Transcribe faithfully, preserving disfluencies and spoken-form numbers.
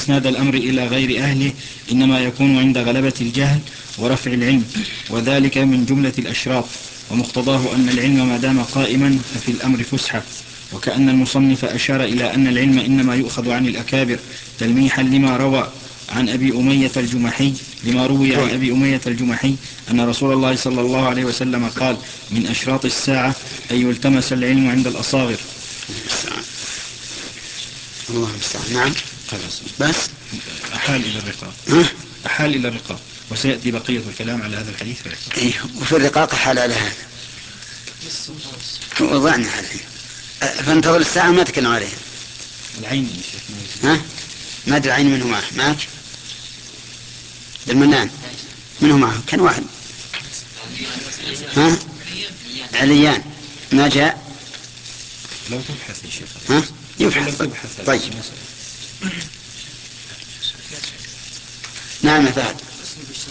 إسناد الأمر إلى غير أهله إنما يكون عند غلبة الجهل ورفع العلم، وذلك من جملة الأشراط، ومقتضاه أن العلم ما دام قائما ففي الأمر فسحة. وكأن المصنف أشار إلى أن العلم إنما يؤخذ عن الأكابر تلميحا لما روى عن أبي أمية الجمحي لما روي عن أبي أمية الجمحي أن رسول الله صلى الله عليه وسلم قال: من أشراط الساعة أن يلتمس العلم عند الأصاغر. الله المستعان. نعم. بس أحال إلى الرقاق أحال إلى الرقاق وسيأتي بقية الكلام على هذا الحديث. إيه، وفي الرقاق حال على هذا وضعنا الحين، فانتظر الساعة ما تكلم عليها. العين ها؟ ما أدري العين منه معه معك المنان منه معه كان واحد. ها؟ عليان ما جاء. لو تبحث يا شيخ. ها؟ يبحث. طيب. نعم يا فهد.